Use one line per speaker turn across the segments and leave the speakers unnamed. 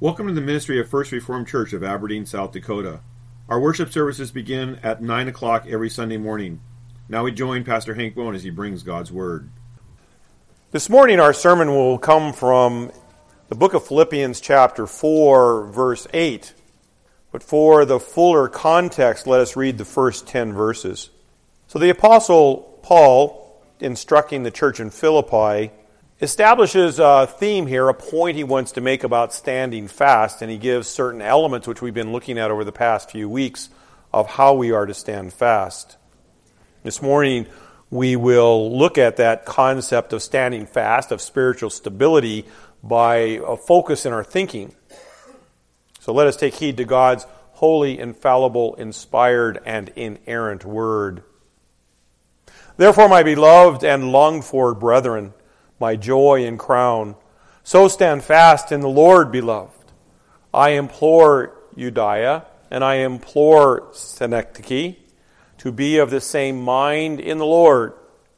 Welcome to the ministry of First Reformed Church of Aberdeen, South Dakota. Our worship services begin at 9 o'clock every Sunday morning. Now we join Pastor Hank Bone as he brings God's Word.
This morning our sermon will come from the book of Philippians chapter 4, verse 8. But for the fuller context, let us read the first 10 verses. So the Apostle Paul, instructing the church in Philippi, establishes a theme here, a point he wants to make about standing fast, and he gives certain elements which we've been looking at over the past few weeks of how we are to stand fast. This morning we will look at that concept of standing fast, of spiritual stability, by a focus in our thinking. So let us take heed to God's holy, infallible, inspired, and inerrant word. Therefore, my beloved and longed for brethren, my joy and crown, so stand fast in the Lord, beloved. I implore Euodia, and I implore Syntyche to be of the same mind in the Lord.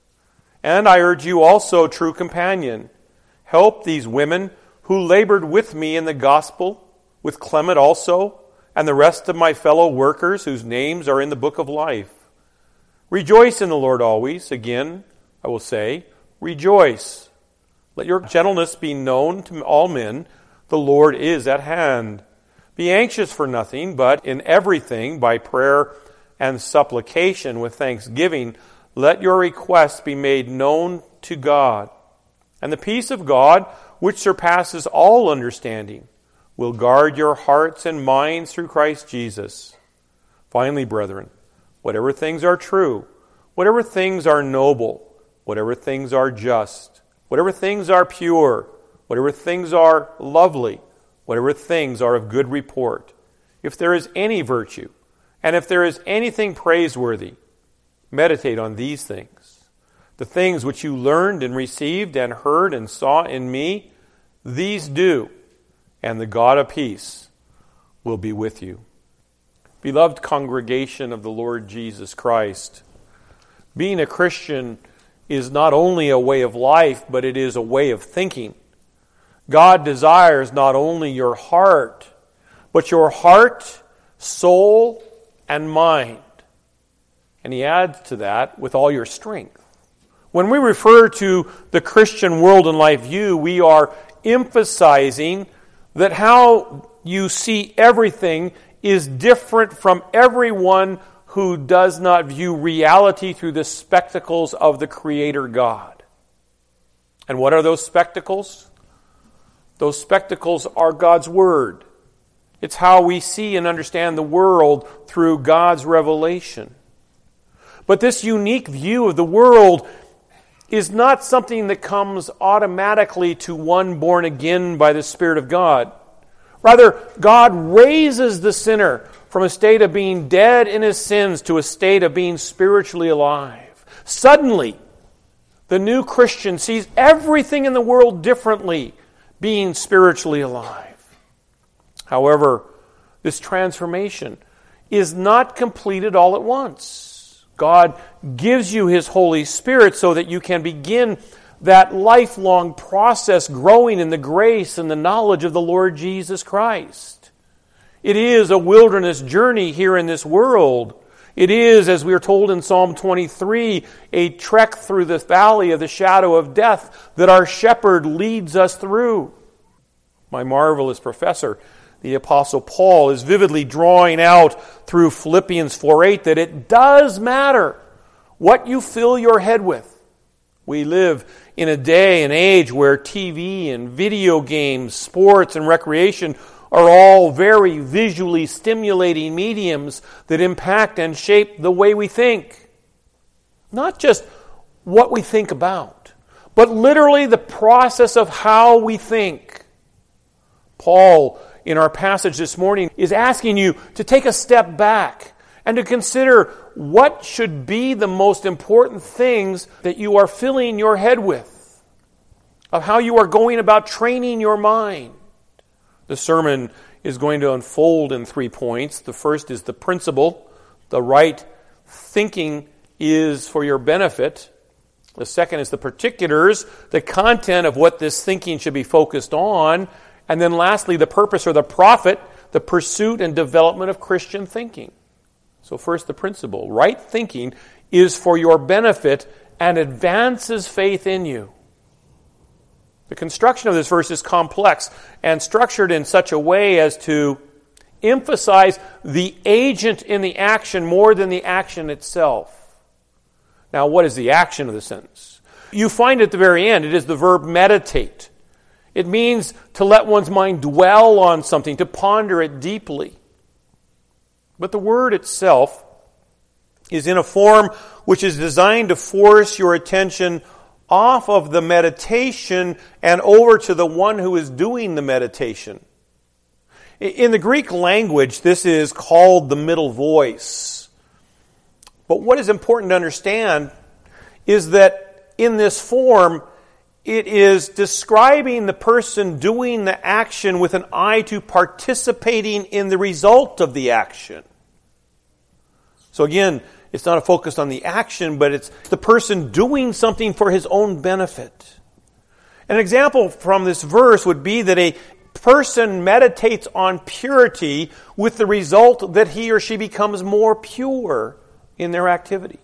And I urge you also, true companion, help these women who labored with me in the gospel, with Clement also, and the rest of my fellow workers whose names are in the book of life. Rejoice in the Lord always. Again, I will say, rejoice. Let your gentleness be known to all men. The Lord is at hand. Be anxious for nothing, but in everything, by prayer and supplication with thanksgiving, let your requests be made known to God. And the peace of God, which surpasses all understanding, will guard your hearts and minds through Christ Jesus. Finally, brethren, whatever things are true, whatever things are noble, whatever things are just, whatever things are pure, whatever things are lovely, whatever things are of good report, if there is any virtue, and if there is anything praiseworthy, meditate on these things. The things which you learned and received and heard and saw in me, these do, and the God of peace will be with you. Beloved congregation of the Lord Jesus Christ, being a Christian is not only a way of life, but it is a way of thinking. God desires not only your heart, but your heart, soul, and mind. And he adds to that with all your strength. When we refer to the Christian world and life view, we are emphasizing that how you see everything is different from everyone who does not view reality through the spectacles of the Creator God. And what are those spectacles? Those spectacles are God's Word. It's how we see and understand the world through God's revelation. But this unique view of the world is not something that comes automatically to one born again by the Spirit of God. Rather, God raises the sinner from a state of being dead in his sins to a state of being spiritually alive. Suddenly, the new Christian sees everything in the world differently, being spiritually alive. However, this transformation is not completed all at once. God gives you His Holy Spirit so that you can begin that lifelong process growing in the grace and the knowledge of the Lord Jesus Christ. It is a wilderness journey here in this world. It is, as we are told in Psalm 23, a trek through the valley of the shadow of death that our shepherd leads us through. My marvelous professor, the Apostle Paul, is vividly drawing out through Philippians 4:8 that it does matter what you fill your head with. We live in a day and age where TV and video games, sports and recreation are all very visually stimulating mediums that impact and shape the way we think. Not just what we think about, but literally the process of how we think. Paul, in our passage this morning, is asking you to take a step back and to consider what should be the most important things that you are filling your head with, of how you are going about training your mind. The sermon is going to unfold in 3 points. The first is the principle. The right thinking is for your benefit. The second is the particulars, the content of what this thinking should be focused on. And then lastly, the purpose or the profit, the pursuit and development of Christian thinking. So first, the principle. Right thinking is for your benefit and advances faith in you. The construction of this verse is complex and structured in such a way as to emphasize the agent in the action more than the action itself. Now, what is the action of the sentence? You find at the very end, it is the verb meditate. It means to let one's mind dwell on something, to ponder it deeply. But the word itself is in a form which is designed to force your attention off of the meditation and over to the one who is doing the meditation. In the Greek language, this is called the middle voice. But what is important to understand is that in this form, it is describing the person doing the action with an eye to participating in the result of the action. So again, it's not a focus on the action, but it's the person doing something for his own benefit. An example from this verse would be that a person meditates on purity with the result that he or she becomes more pure in their activity.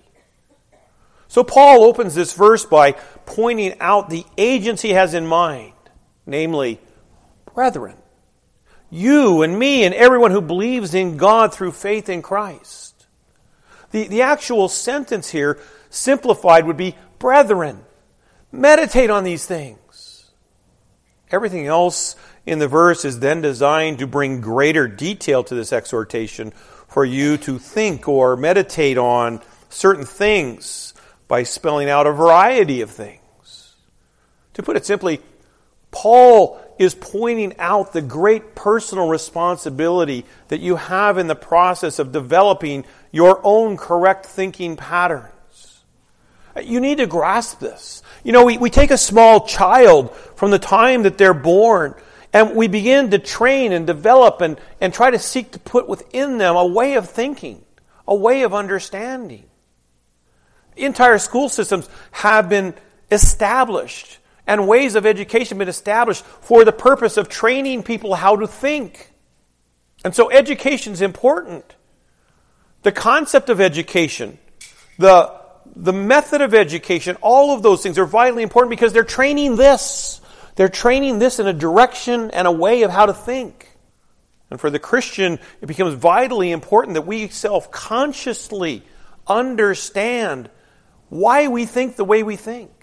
So Paul opens this verse by pointing out the agents he has in mind, namely, brethren, you and me and everyone who believes in God through faith in Christ. The actual sentence here, simplified, would be, brethren, meditate on these things. Everything else in the verse is then designed to bring greater detail to this exhortation for you to think or meditate on certain things by spelling out a variety of things. To put it simply, Paul is pointing out the great personal responsibility that you have in the process of developing your own correct thinking patterns. You need to grasp this. You know, we take a small child from the time that they're born, and we begin to train and develop and try to seek to put within them a way of thinking, a way of understanding. Entire school systems have been established, and ways of education have been established for the purpose of training people how to think. And so education is important. The concept of education, the method of education, all of those things are vitally important because they're training this. They're training this in a direction and a way of how to think. And for the Christian, it becomes vitally important that we self-consciously understand why we think the way we think.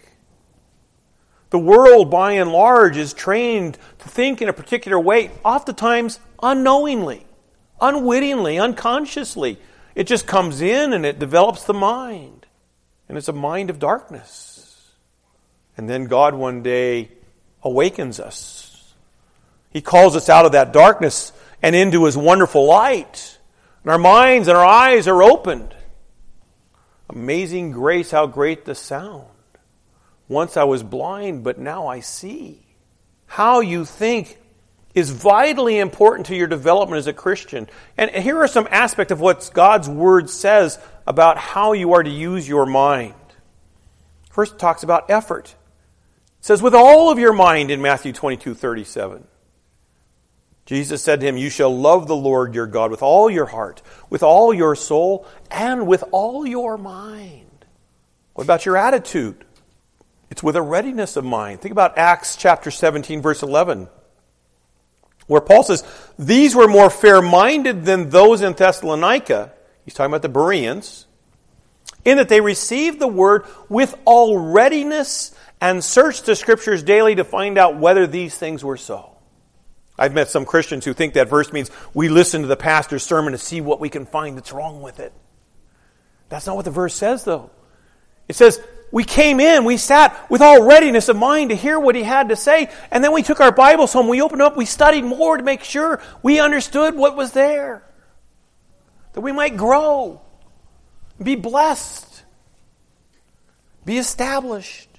The world, by and large, is trained to think in a particular way, oftentimes unknowingly, unwittingly, unconsciously. It just comes in and it develops the mind. And it's a mind of darkness. And then God one day awakens us. He calls us out of that darkness and into His wonderful light. And our minds and our eyes are opened. Amazing grace, how great the sound. Once I was blind, but now I see. How you think is vitally important to your development as a Christian. And here are some aspects of what God's Word says about how you are to use your mind. First, it talks about effort. It says, with all of your mind in Matthew 22:37. Jesus said to him, you shall love the Lord your God with all your heart, with all your soul, and with all your mind. What about your attitude? It's with a readiness of mind. Think about Acts chapter 17, verse 11, where Paul says, these were more fair-minded than those in Thessalonica. He's talking about the Bereans, in that they received the word with all readiness and searched the Scriptures daily to find out whether these things were so. I've met some Christians who think that verse means we listen to the pastor's sermon to see what we can find that's wrong with it. That's not what the verse says, though. It says, we came in, we sat with all readiness of mind to hear what he had to say, and then we took our Bibles home, we opened up, we studied more to make sure we understood what was there. That we might grow, be blessed, be established.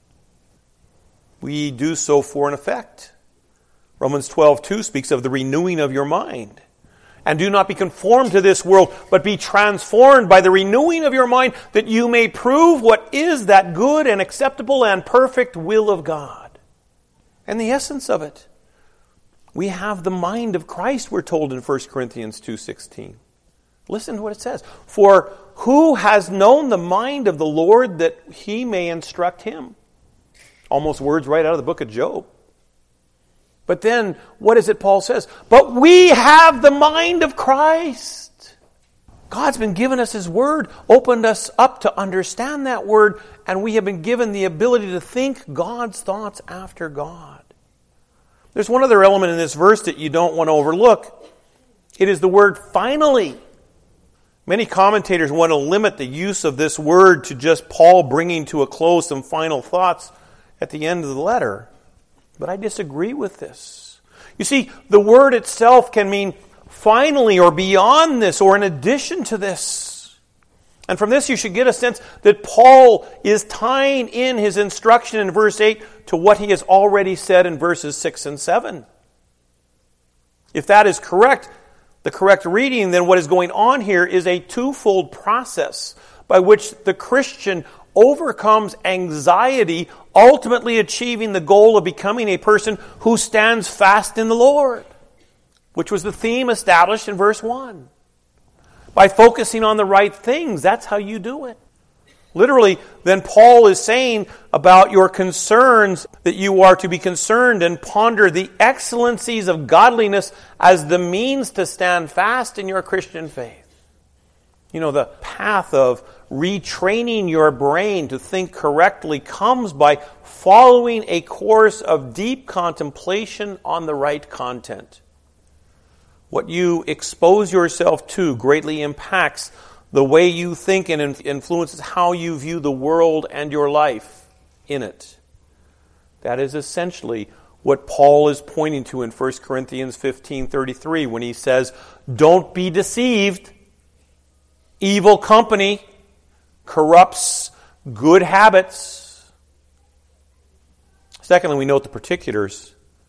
We do so for an effect. Romans 12:2 speaks of the renewing of your mind. And do not be conformed to this world, but be transformed by the renewing of your mind, that you may prove what is that good and acceptable and perfect will of God. And the essence of it We have the mind of Christ, we're told in 1 Corinthians 2:16. Listen to what it says. For who has known the mind of the Lord that he may instruct him? Almost words right out of the book of Job. But then, what is it Paul says? But we have the mind of Christ. God's been giving us His Word, opened us up to understand that Word, and we have been given the ability to think God's thoughts after God. There's one other element in this verse that you don't want to overlook. It is the word finally. Many commentators want to limit the use of this word to just Paul bringing to a close some final thoughts at the end of the letter. But I disagree with this. You see, the word itself can mean finally or beyond this or in addition to this. And from this you should get a sense that Paul is tying in his instruction in verse 8 to what he has already said in verses 6 and 7. If that is correct, the correct reading, then what is going on here is a twofold process by which the Christian overcomes anxiety, ultimately achieving the goal of becoming a person who stands fast in the Lord, which was the theme established in verse 1. By focusing on the right things, that's how you do it. Literally, then Paul is saying about your concerns that you are to be concerned and ponder the excellencies of godliness as the means to stand fast in your Christian faith. You know, the path of retraining your brain to think correctly comes by following a course of deep contemplation on the right content. What you expose yourself to greatly impacts the way you think and influences how you view the world and your life in it. That is essentially what Paul is pointing to in 1 Corinthians 15:33 when he says, "Don't be deceived. Evil company corrupts good habits." Secondly, we note the particulars.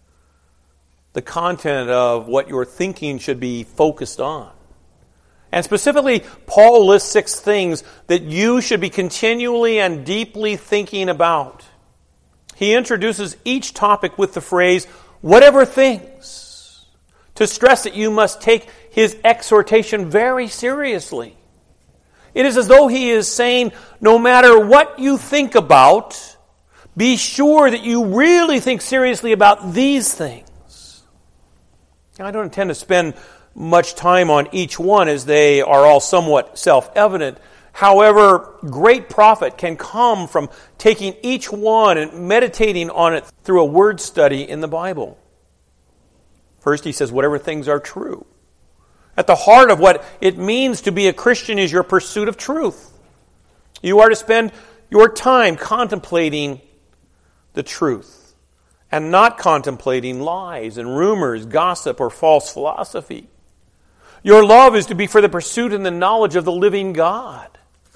The content of what your thinking should be focused on. And specifically, Paul lists 6 things that you should be continually and deeply thinking about. He introduces each topic with the phrase, "whatever things," to stress that you must take his exhortation very seriously. It is as though he is saying, no matter what you think about, be sure that you really think seriously about these things. Now, I don't intend to spend much time on each one as they are all somewhat self-evident. However, great profit can come from taking each one and meditating on it through a word study in the Bible. First, he says, whatever things are true. At the heart of what it means to be a Christian is your pursuit of truth. You are to spend your time contemplating the truth and not contemplating lies and rumors, gossip, or false philosophy. Your love is to be for the pursuit and the knowledge of the living God.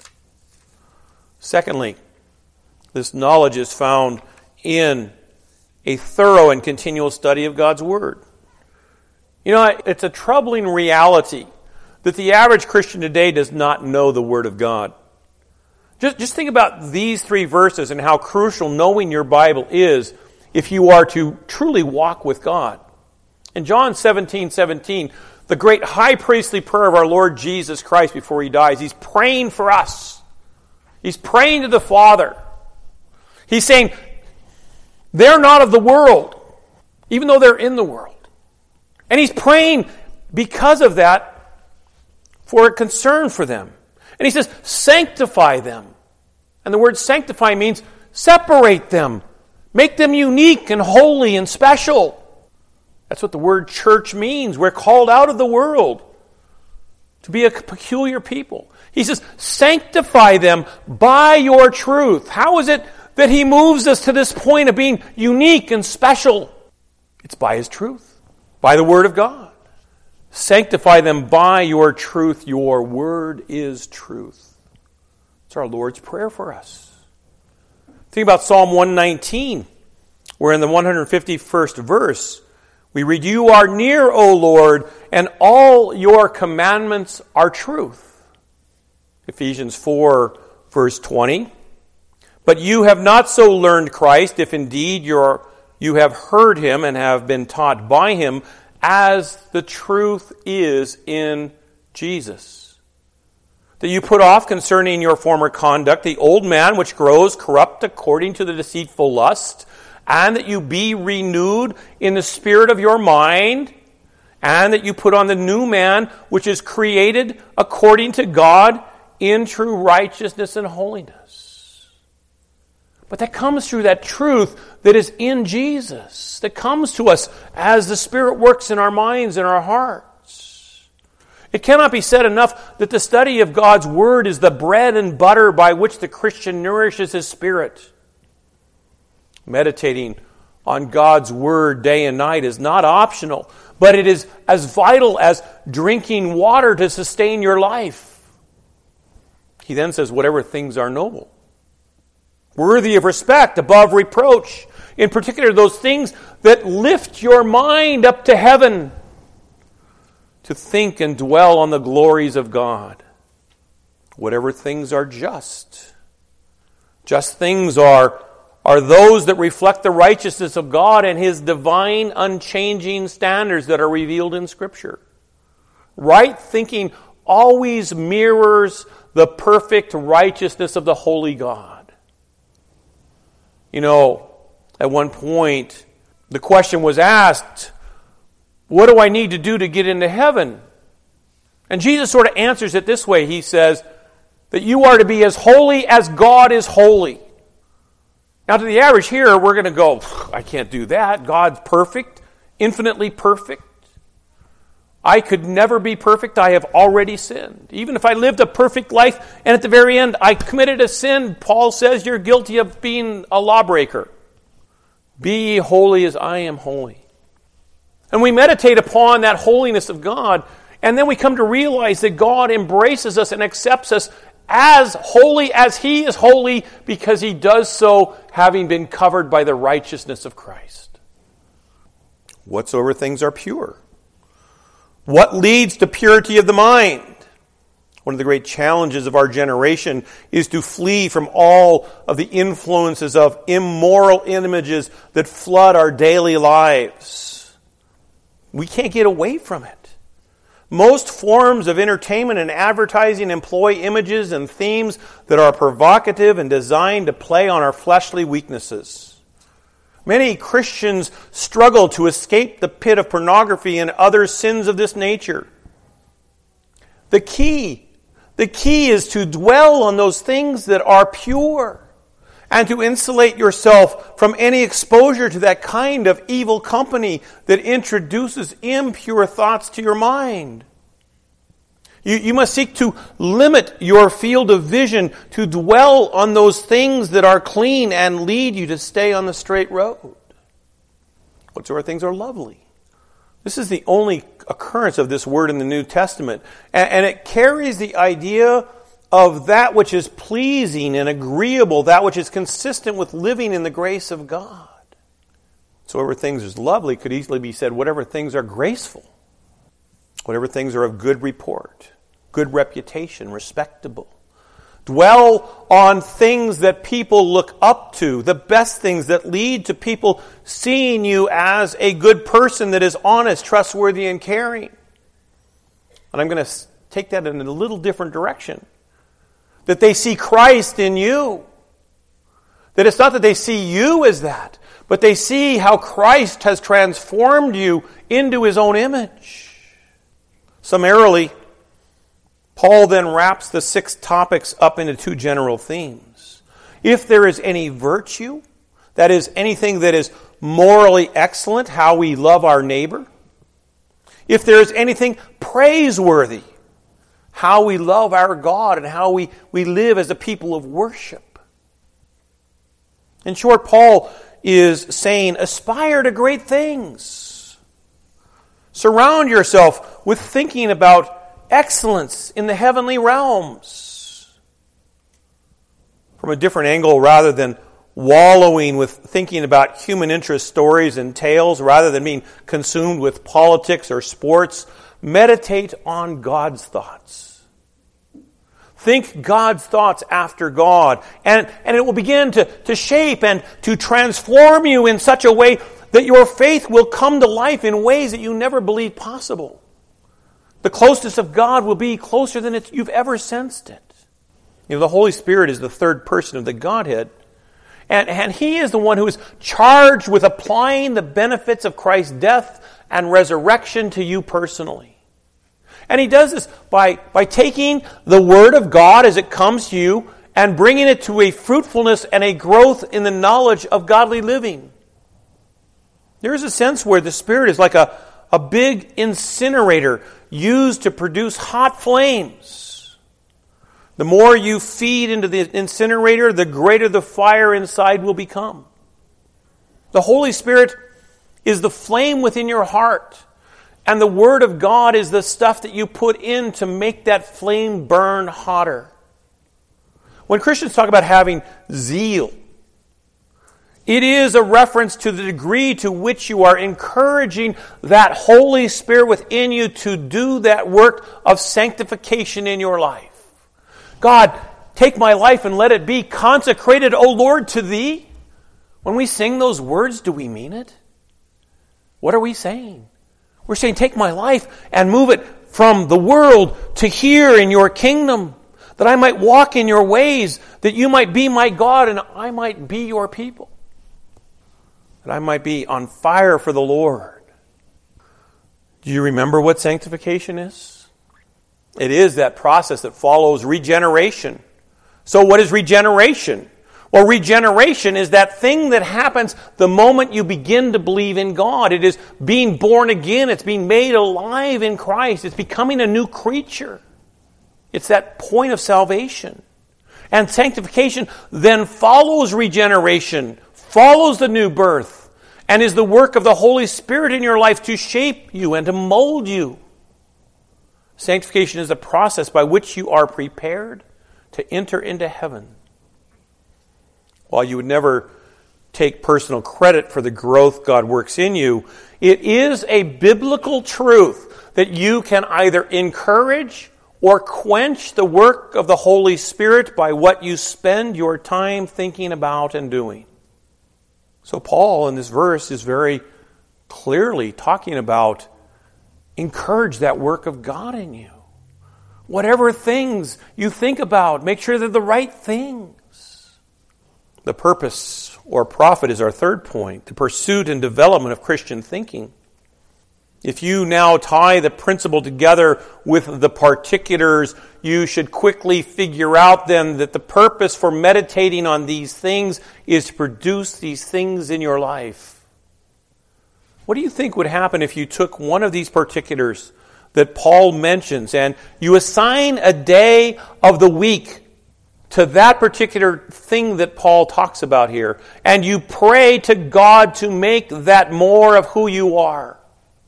Secondly, this knowledge is found in a thorough and continual study of God's Word. You know, it's a troubling reality that the average Christian today does not know the Word of God. Just think about these 3 verses and how crucial knowing your Bible is if you are to truly walk with God. In John 17:17, the great high priestly prayer of our Lord Jesus Christ before He dies, He's praying for us. He's praying to the Father. He's saying, they're not of the world, even though they're in the world. And He's praying because of that for a concern for them. And He says, sanctify them. And the word sanctify means separate them. Make them unique and holy and special. That's what the word church means. We're called out of the world to be a peculiar people. He says, sanctify them by your truth. How is it that He moves us to this point of being unique and special? It's by His truth, by the Word of God. Sanctify them by your truth. Your Word is truth. It's our Lord's prayer for us. Think about Psalm 119, where in the 151st verse, we read, "You are near, O Lord, and all your commandments are truth." Ephesians 4, verse 20, "But you have not so learned Christ, if indeed your you have heard him and have been taught by him, as the truth is in Jesus. That you put off concerning your former conduct the old man which grows corrupt according to the deceitful lust, and that you be renewed in the spirit of your mind, and that you put on the new man which is created according to God in true righteousness and holiness. But that comes through that truth that is in Jesus, that comes to us as the Spirit works in our minds and our hearts. It cannot be said enough that the study of God's Word is the bread and butter by which the Christian nourishes his spirit. Meditating on God's Word day and night is not optional, but it is as vital as drinking water to sustain your life. He then says, whatever things are noble, worthy of respect, above reproach, in particular those things that lift your mind up to heaven, to think and dwell on the glories of God. Whatever things are just. Just things are those that reflect the righteousness of God and His divine, unchanging standards that are revealed in Scripture. Right thinking always mirrors the perfect righteousness of the holy God. You know, at one point, the question was asked, what do I need to do to get into heaven? And Jesus sort of answers it this way. He says that you are to be as holy as God is holy. Now, to the average hearer, we're going to go, I can't do that. God's perfect, infinitely perfect. I could never be perfect. I have already sinned. Even if I lived a perfect life and at the very end I committed a sin, Paul says you're guilty of being a lawbreaker. Be ye holy as I am holy. And we meditate upon that holiness of God, and then we come to realize that God embraces us and accepts us as holy as He is holy, because He does so having been covered by the righteousness of Christ. Whatsoever things are pure. What leads to purity of the mind? One of the great challenges of our generation is to flee from all of the influences of immoral images that flood our daily lives. We can't get away from it. Most forms of entertainment and advertising employ images and themes that are provocative and designed to play on our fleshly weaknesses. Many Christians struggle to escape the pit of pornography and other sins of this nature. The key is to dwell on those things that are pure and to insulate yourself from any exposure to that kind of evil company that introduces impure thoughts to your mind. You must seek to limit your field of vision to dwell on those things that are clean and lead you to stay on the straight road. Whatsoever things are lovely. This is the only occurrence of this word in the New Testament. And it carries the idea of that which is pleasing and agreeable, that which is consistent with living in the grace of God. Whatsoever things is lovely could easily be said, whatever things are graceful, whatever things are of good report, good reputation, respectable. Dwell on things that people look up to, the best things that lead to people seeing you as a good person that is honest, trustworthy, and caring. And I'm going to take that in a little different direction. That they see Christ in you. That it's not that they see you as that, but they see how Christ has transformed you into His own image. Summarily, Paul then wraps the 6 topics up into 2 general themes. If there is any virtue, that is anything that is morally excellent, how we love our neighbor. If there is anything praiseworthy, how we love our God and how we live as a people of worship. In short, Paul is saying, aspire to great things. Surround yourself with thinking about excellence in the heavenly realms. From a different angle, rather than wallowing with thinking about human interest stories and tales, rather than being consumed with politics or sports, meditate on God's thoughts. Think God's thoughts after God. And it will begin to shape and to transform you in such a way that your faith will come to life in ways that you never believed possible. The closeness of God will be closer than you've ever sensed it. The Holy Spirit is the third person of the Godhead. And He is the one who is charged with applying the benefits of Christ's death and resurrection to you personally. And He does this by taking the Word of God as it comes to you and bringing it to a fruitfulness and a growth in the knowledge of godly living. There is a sense where the Spirit is like a big incinerator used to produce hot flames. The more you feed into the incinerator, the greater the fire inside will become. The Holy Spirit is the flame within your heart. And the Word of God is the stuff that you put in to make that flame burn hotter. When Christians talk about having zeal, it is a reference to the degree to which you are encouraging that Holy Spirit within you to do that work of sanctification in your life. God, take my life and let it be consecrated, O Lord, to Thee. When we sing those words, do we mean it? What are we saying? We're saying, take my life and move it from the world to here in your kingdom, that I might walk in your ways, that you might be my God and I might be your people, that I might be on fire for the Lord. Do you remember what sanctification is? It is that process that follows regeneration. So what is regeneration? Well, regeneration is that thing that happens the moment you begin to believe in God. It is being born again. It's being made alive in Christ. It's becoming a new creature. It's that point of salvation. And sanctification then follows regeneration, follows the new birth, and is the work of the Holy Spirit in your life to shape you and to mold you. Sanctification is the process by which you are prepared to enter into heaven. While you would never take personal credit for the growth God works in you, it is a biblical truth that you can either encourage or quench the work of the Holy Spirit by what you spend your time thinking about and doing. So Paul in this verse is very clearly talking about encourage that work of God in you. Whatever things you think about, make sure they're the right things. The purpose or profit is our third point, the pursuit and development of Christian thinking. If you now tie the principle together with the particulars, you should quickly figure out then that the purpose for meditating on these things is to produce these things in your life. What do you think would happen if you took one of these particulars that Paul mentions and you assign a day of the week to that particular thing that Paul talks about here, and you pray to God to make that more of who you are?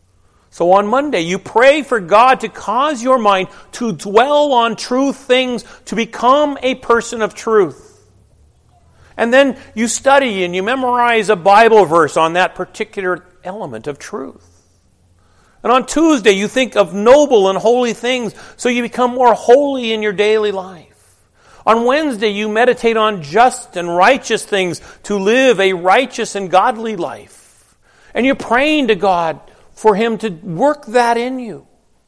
So on Monday, you pray for God to cause your mind to dwell on true things, to become a person of truth. And then you study and you memorize a Bible verse on that particular element of truth. And on Tuesday, you think of noble and holy things, so you become more holy in your daily life. On Wednesday, you meditate on just and righteous things to live a righteous and godly life. And you're praying to God for Him to work that in you.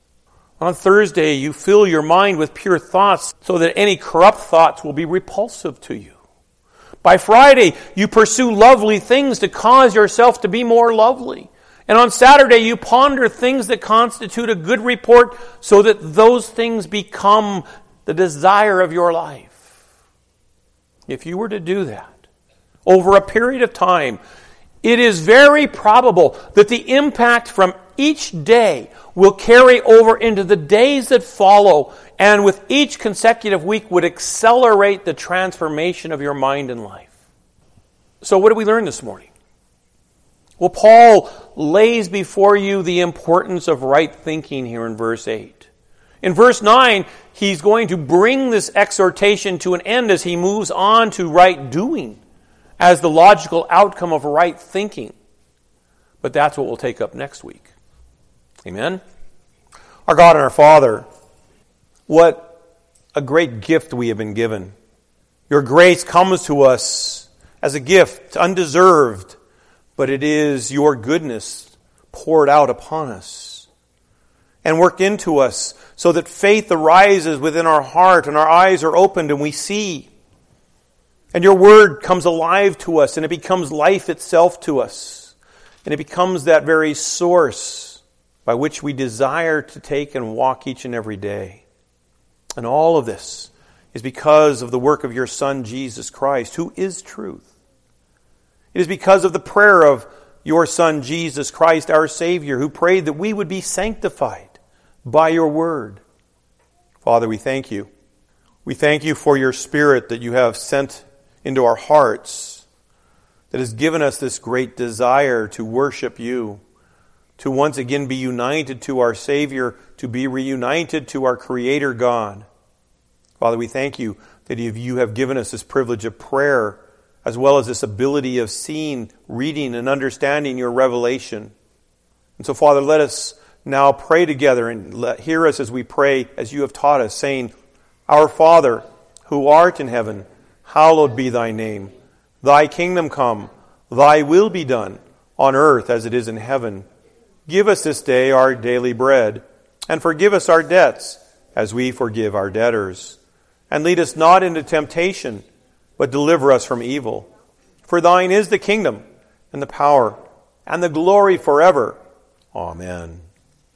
On Thursday, you fill your mind with pure thoughts so that any corrupt thoughts will be repulsive to you. By Friday, you pursue lovely things to cause yourself to be more lovely. And on Saturday, you ponder things that constitute a good report so that those things become the desire of your life. If you were to do that over a period of time, it is very probable that the impact from each day will carry over into the days that follow, and with each consecutive week would accelerate the transformation of your mind and life. So what did we learn this morning? Well, Paul lays before you the importance of right thinking here in verse 8. In verse 9, he's going to bring this exhortation to an end as he moves on to right doing as the logical outcome of right thinking. But that's what we'll take up next week. Amen? Our God and our Father, what a great gift we have been given. Your grace comes to us as a gift, undeserved, but it is your goodness poured out upon us and worked into us so that faith arises within our heart and our eyes are opened and we see. And your word comes alive to us and it becomes life itself to us. And it becomes that very source by which we desire to take and walk each and every day. And all of this is because of the work of your Son, Jesus Christ, who is truth. It is because of the prayer of your Son, Jesus Christ, our Savior, who prayed that we would be sanctified by your word. Father, we thank you. We thank you for your Spirit that you have sent into our hearts, that has given us this great desire to worship you, to once again be united to our Savior, to be reunited to our Creator God. Father, we thank you that you have given us this privilege of prayer, as well as this ability of seeing, reading, and understanding your revelation. And so, Father, let us now pray together and hear us as we pray, as you have taught us, saying, Our Father, who art in heaven, hallowed be thy name. Thy kingdom come, thy will be done, on earth as it is in heaven. Give us this day our daily bread, and forgive us our debts, as we forgive our debtors. And lead us not into temptation, but deliver us from evil. For thine is the kingdom, and the power, and the glory forever. Amen.